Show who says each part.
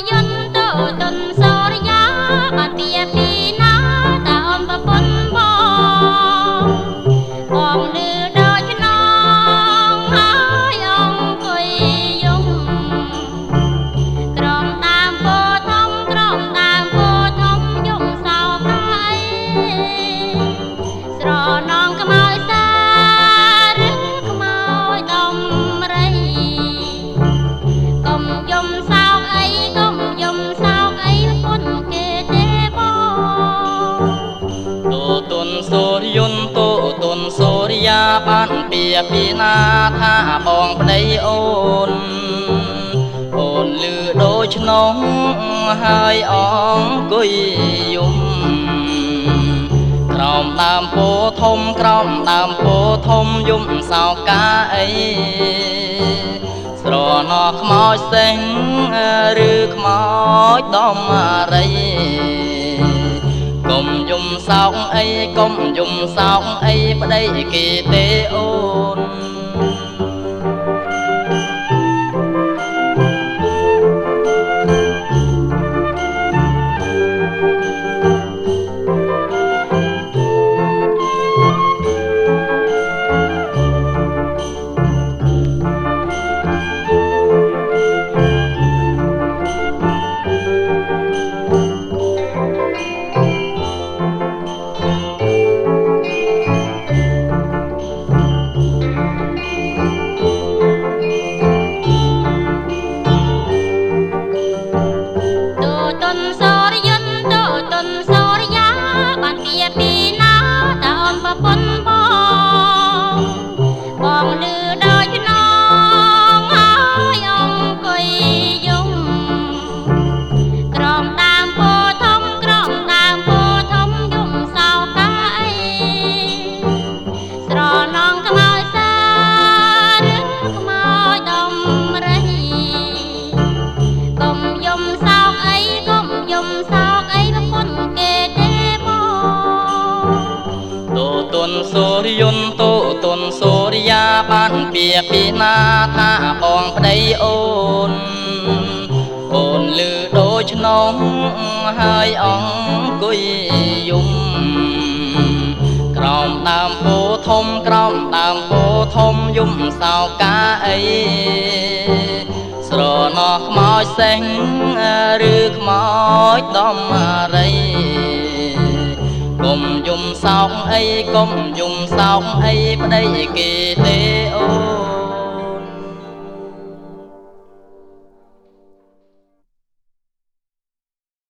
Speaker 1: យន្តទៅទុនសូរិយាបានពីពីណាតើអូនប្រពន្ធបងលឺដូចខ្នងហើយអង្គុយយំក្រំតាមពោធំក្រំតាមពោធំយំសោកហើយស្រណងខ្មៅសាឬខ្មៅដំរីកុំយំសោកអីកុំយំសោកអីពុនគេទេបងទូទុនសូរិយន្តទូទុនសូរិយាបានពីណាថាបងប្តីអូនអូនលឺដូចឆ្នងហើយអង្គុយយំក្រោមដើមពោធំក្រោមដើមពោធំយំសោកាអីស្រណោះខ្មោចសេងឬខ្មោចដំរីកុំយំសោកអីកុំយំសោកអីប្តីគេទេអូនទុនសូរិយន្តទៅទុនសូរិយាបានពីណាតើអូនប្រពន្ធបងលឺដូចខ្នងហើយអង្គុយយំក្រំតាមពោធំក្រំតាមពោធំយំសោកាអីស្រណងខ្មៅសាឬខ្មៅដំរីកុំយំសោកអីកុំយំសោកអីប្រពន្ធគេទេបងទូទុនសូរិយន្តទូទុនសូរិយាបានពីណាថាបងប្តីអូនអូនលឺដូចឆ្នងហើយអង្គុយយំក្រោមដើមពោធំក្រោមដើមពោធំយំសោកាអីស្រណោះខ្មោចសេងឬខ្មោចដំរីកុំយំសោកអីកុំយំសោកអីប្តីគេទេអូ